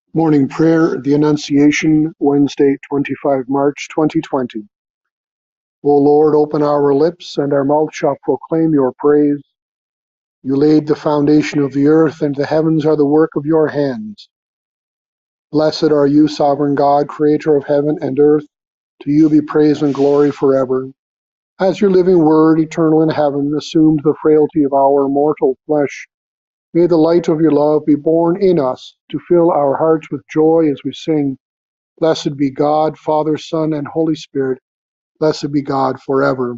Morning Prayer, the Annunciation, Wednesday, 25 March 2020. O Lord, open our lips, and our mouth shall proclaim your praise. You laid the foundation of the earth, and the heavens are the work of your hands. Blessed are you, sovereign God, creator of heaven and earth. To you be praise and glory forever. As your living word, eternal in heaven, assumed the frailty of our mortal flesh, may the light of your love be born in us to fill our hearts with joy as we sing, Blessed be God, Father, Son, and Holy Spirit. Blessed be God forever.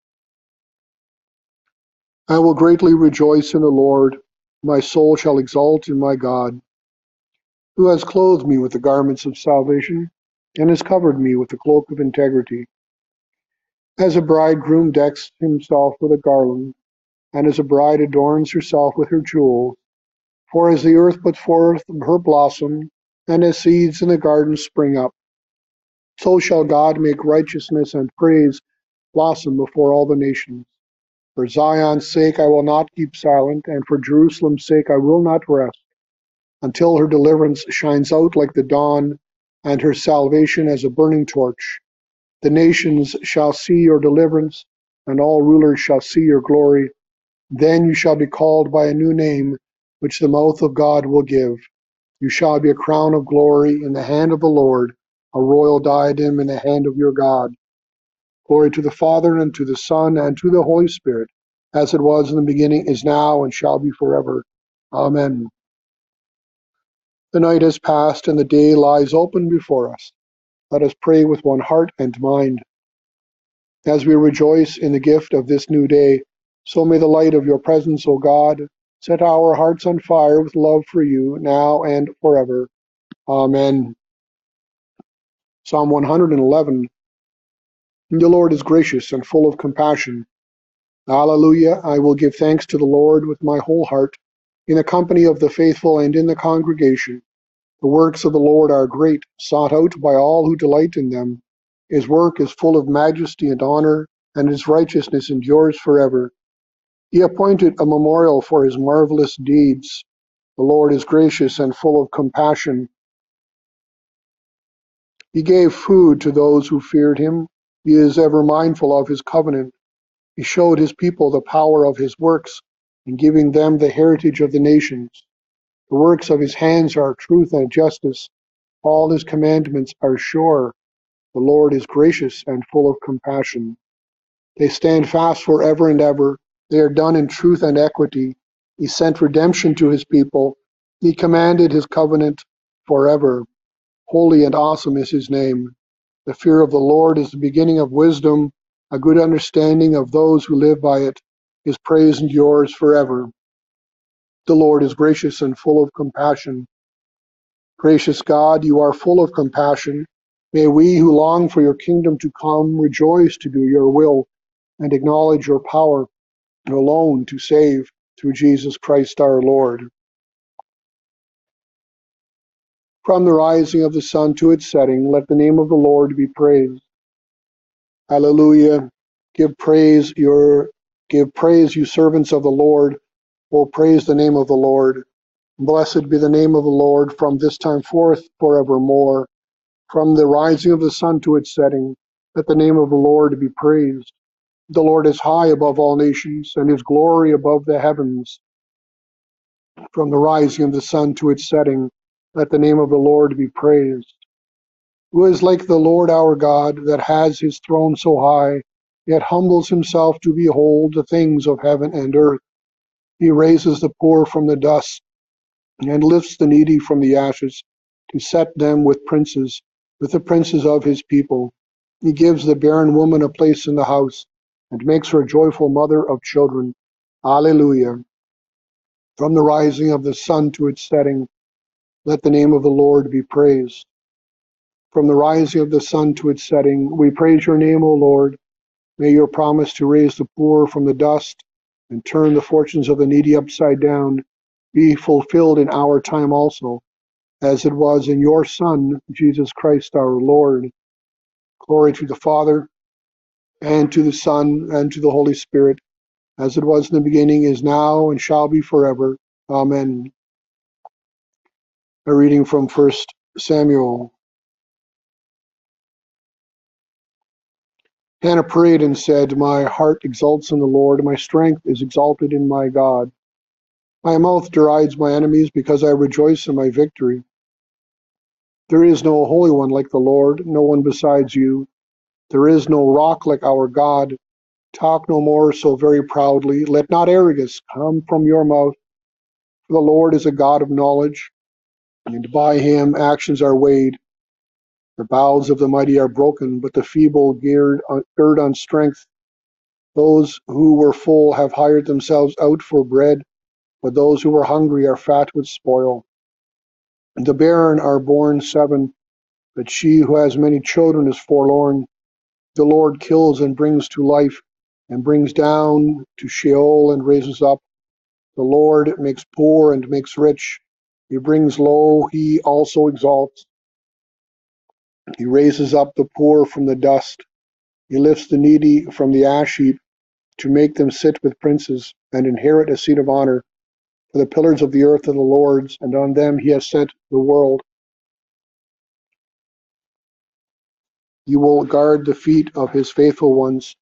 I will greatly rejoice in the Lord. My soul shall exult in my God, who has clothed me with the garments of salvation and has covered me with the cloak of integrity. As a bridegroom decks himself with a garland, and as a bride adorns herself with her jewels, for as the earth puts forth her blossom, and as seeds in the garden spring up, so shall God make righteousness and praise blossom before all the nations. For Zion's sake I will not keep silent, and for Jerusalem's sake I will not rest, until her deliverance shines out like the dawn, and her salvation as a burning torch. The nations shall see your deliverance, and all rulers shall see your glory. Then you shall be called by a new name, which the mouth of God will give. You shall be a crown of glory in the hand of the Lord, a royal diadem in the hand of your God. Glory to the Father, and to the Son, and to the Holy Spirit, as it was in the beginning, is now, and shall be forever. Amen. The night has passed, and the day lies open before us. Let us pray with one heart and mind. As we rejoice in the gift of this new day, so may the light of your presence, O God, set our hearts on fire with love for you, now and forever. Amen. Psalm 111. The Lord is gracious and full of compassion. Hallelujah. I will give thanks to the Lord with my whole heart, in the company of the faithful and in the congregation. The works of the Lord are great, sought out by all who delight in them. His work is full of majesty and honor, and his righteousness endures forever. He appointed a memorial for his marvelous deeds. The Lord is gracious and full of compassion. He gave food to those who feared him. He is ever mindful of his covenant. He showed his people the power of his works, in giving them the heritage of the nations. The works of his hands are truth and justice. All his commandments are sure. The Lord is gracious and full of compassion. They stand fast forever and ever. They are done in truth and equity. He sent redemption to his people. He commanded his covenant forever. Holy and awesome is his name. The fear of the Lord is the beginning of wisdom. A good understanding of those who live by it. His praise endures forever. The Lord is gracious and full of compassion. Gracious God, you are full of compassion. May we who long for your kingdom to come rejoice to do your will and acknowledge your power alone to save through Jesus Christ our Lord. From the rising of the sun to its setting, let the name of the Lord be praised. Hallelujah. Give praise, you servants of the Lord. Oh, praise the name of the Lord. Blessed be the name of the Lord from this time forth forevermore. From the rising of the sun to its setting, let the name of the Lord be praised. The Lord is high above all nations, and his glory above the heavens. From the rising of the sun to its setting, let the name of the Lord be praised. Who is like the Lord our God, that has his throne so high, yet humbles himself to behold the things of heaven and earth? He raises the poor from the dust, and lifts the needy from the ashes, to set them with the princes of his people. He gives the barren woman a place in the house, and makes her a joyful mother of children. Alleluia. From the rising of the sun to its setting, let the name of the Lord be praised. From the rising of the sun to its setting, we praise your name, O Lord. May your promise to raise the poor from the dust and turn the fortunes of the needy upside down be fulfilled in our time also, as it was in your Son, Jesus Christ our Lord. Glory to the Father, and to the Son, and to the Holy Spirit, as it was in the beginning, is now, and shall be forever. Amen. A reading from 1 Samuel. Hannah prayed and said, "My heart exults in the Lord, my strength is exalted in my God. My mouth derides my enemies because I rejoice in my victory. There is no Holy One like the Lord, no one besides you. There is no rock like our God. Talk no more so very proudly. Let not arrogance come from your mouth. For the Lord is a God of knowledge, and by him actions are weighed. The bowels of the mighty are broken, but the feeble gird on strength. Those who were full have hired themselves out for bread, but those who were hungry are fat with spoil. The barren are born 7, but she who has many children is forlorn. The Lord kills and brings to life, and brings down to Sheol and raises up. The Lord makes poor and makes rich. He brings low, he also exalts. He raises up the poor from the dust. He lifts the needy from the ash heap to make them sit with princes and inherit a seat of honor. For the pillars of the earth are the Lord's, and on them he has set the world. You will guard the feet of his faithful ones,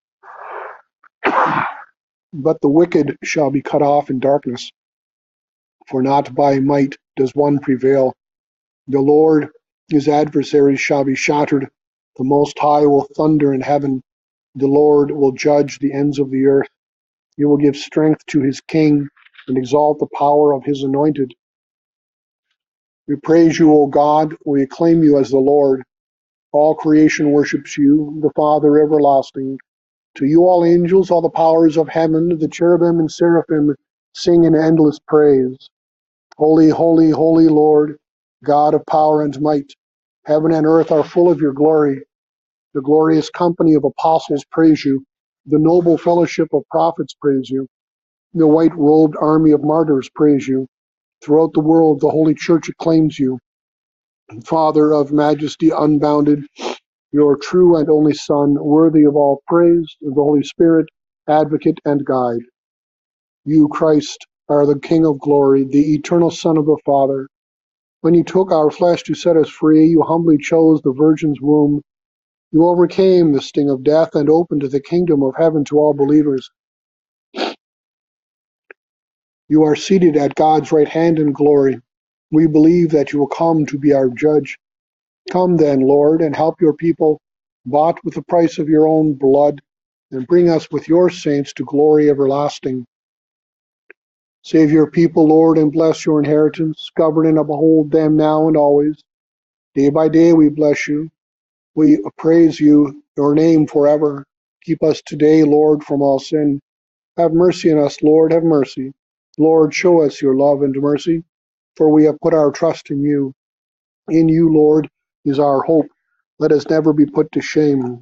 but the wicked shall be cut off in darkness. For not by might does one prevail. The Lord, his adversaries shall be shattered. The Most High will thunder in heaven. The Lord will judge the ends of the earth. He will give strength to his king and exalt the power of his anointed. We praise you, O God. We acclaim you as the Lord. All creation worships you, the Father everlasting. To you all angels, all the powers of heaven, the cherubim and seraphim sing in endless praise. Holy, holy, holy Lord, God of power and might. Heaven and earth are full of your glory. The glorious company of apostles praise you. The noble fellowship of prophets praise you. The white-robed army of martyrs praise you. Throughout the world, the Holy Church acclaims you. Father of majesty unbounded, your true and only Son, worthy of all praise, the Holy Spirit, advocate and guide. You, Christ, are the King of glory, the eternal Son of the Father. When you took our flesh to set us free, you humbly chose the Virgin's womb. You overcame the sting of death and opened the kingdom of heaven to all believers. You are seated at God's right hand in glory. We believe that you will come to be our judge. Come then, Lord, and help your people, bought with the price of your own blood, and bring us with your saints to glory everlasting. Save your people, Lord, and bless your inheritance. Govern and uphold them now and always. Day by day we bless you. We praise you, your name forever. Keep us today, Lord, from all sin. Have mercy on us, Lord, have mercy. Lord, show us your love and mercy, for we have put our trust in you. In you, Lord, is our hope. Let us never be put to shame.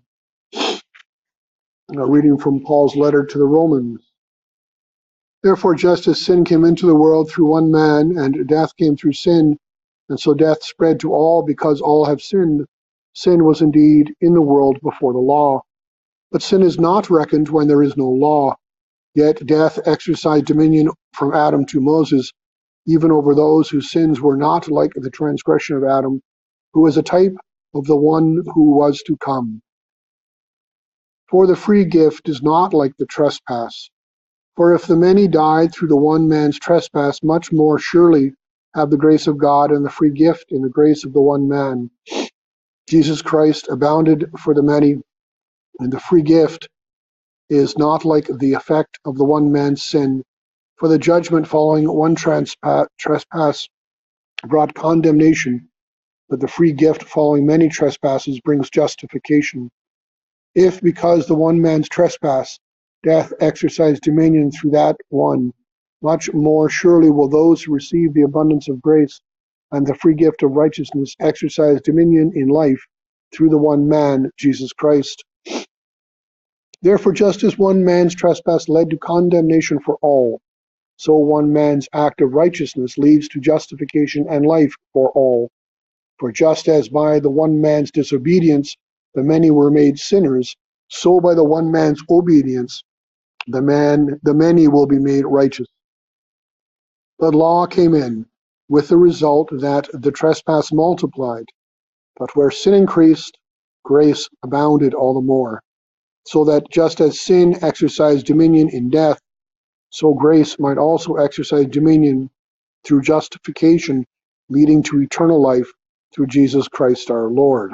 A reading from Paul's letter to the Romans. Therefore, just as sin came into the world through one man, and death came through sin, and so death spread to all because all have sinned. Sin was indeed in the world before the law. But sin is not reckoned when there is no law. Yet death exercised dominion from Adam to Moses, even over those whose sins were not like the transgression of Adam, who is a type of the one who was to come. For the free gift is not like the trespass. For if the many died through the one man's trespass, much more surely have the grace of God and the free gift in the grace of the one man, Jesus Christ, abounded for the many, and the free gift is not like the effect of the one man's sin. For the judgment following one trespass brought condemnation, but the free gift following many trespasses brings justification. If, because the one man's trespass, death exercised dominion through that one, much more surely will those who receive the abundance of grace and the free gift of righteousness exercise dominion in life through the one man, Jesus Christ. Therefore, just as one man's trespass led to condemnation for all, so one man's act of righteousness leads to justification and life for all. For just as by the one man's disobedience the many were made sinners, so by the one man's obedience the many will be made righteous. The law came in, with the result that the trespass multiplied. But where sin increased, grace abounded all the more, so that just as sin exercised dominion in death, so grace might also exercise dominion through justification, leading to eternal life through Jesus Christ our Lord.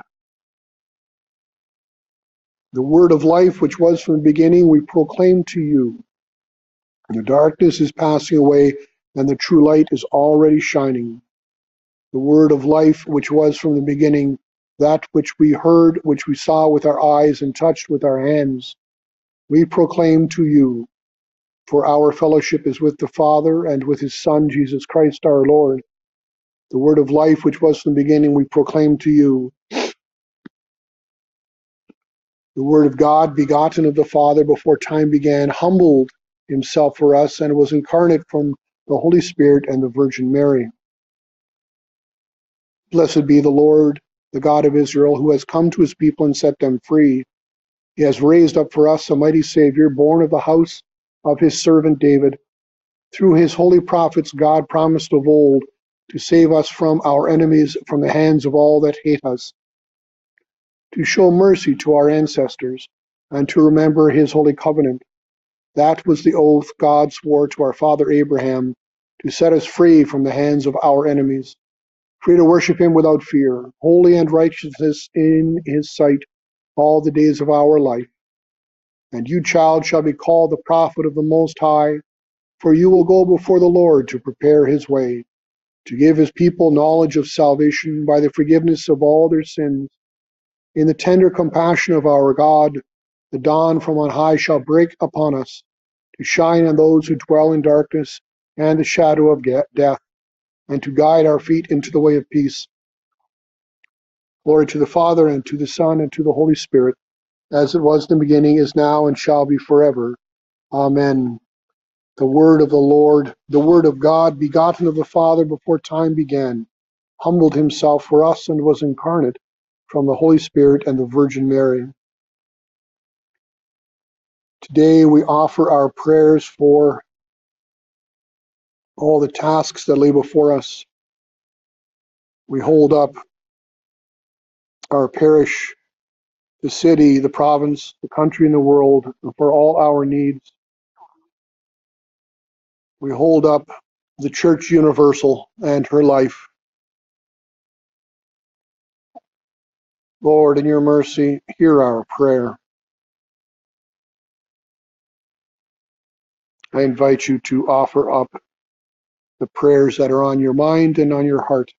The word of life, which was from the beginning, we proclaim to you. The darkness is passing away, and the true light is already shining. The word of life, which was from the beginning, that which we heard, which we saw with our eyes and touched with our hands, we proclaim to you. For our fellowship is with the Father and with his Son, Jesus Christ our Lord. The word of life, which was from the beginning, we proclaim to you. The Word of God, begotten of the Father before time began, humbled himself for us and was incarnate from the Holy Spirit and the Virgin Mary. Blessed be the Lord, the God of Israel, who has come to his people and set them free. He has raised up for us a mighty Savior, born of the house of his servant David. Through his holy prophets, God promised of old to save us from our enemies, from the hands of all that hate us, to show mercy to our ancestors, and to remember his holy covenant. That was the oath God swore to our father Abraham, to set us free from the hands of our enemies, free to worship him without fear, holy and righteousness in his sight all the days of our life. And you, child, shall be called the prophet of the Most High, for you will go before the Lord to prepare his way, to give his people knowledge of salvation by the forgiveness of all their sins. In the tender compassion of our God, the dawn from on high shall break upon us, to shine on those who dwell in darkness and the shadow of death, and to guide our feet into the way of peace. Glory to the Father, and to the Son, and to the Holy Spirit, as it was in the beginning, is now, and shall be forever. Amen. The word of the Lord, the word of God, begotten of the Father before time began, humbled himself for us and was incarnate from the Holy Spirit and the Virgin Mary. Today we offer our prayers for all the tasks that lay before us. We hold up our parish, the city, the province, the country, and the world, and for all our needs. We hold up the Church Universal and her life. Lord, in your mercy, hear our prayer. I invite you to offer up the prayers that are on your mind and on your heart.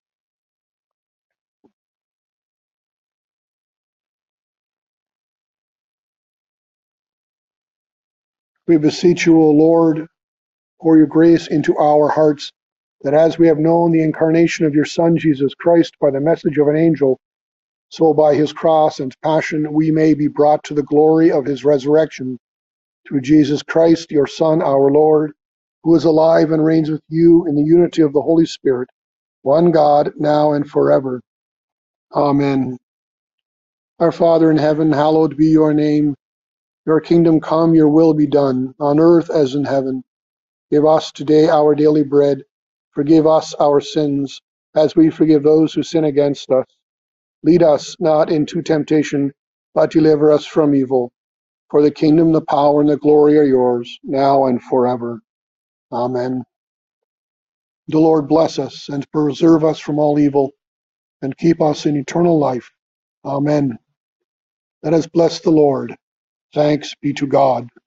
We beseech you, O Lord, pour your grace into our hearts, that as we have known the incarnation of your Son, Jesus Christ, by the message of an angel, so by his cross and passion we may be brought to the glory of his resurrection, through Jesus Christ, your Son, our Lord, who is alive and reigns with you in the unity of the Holy Spirit, one God, now and forever. Amen. Our Father in heaven, hallowed be your name. Your kingdom come, your will be done, on earth as in heaven. Give us today our daily bread. Forgive us our sins, as we forgive those who sin against us. Lead us not into temptation, but deliver us from evil. For the kingdom, the power, and the glory are yours, now and forever. Amen. The Lord bless us and preserve us from all evil, and keep us in eternal life. Amen. Let us bless the Lord. Thanks be to God.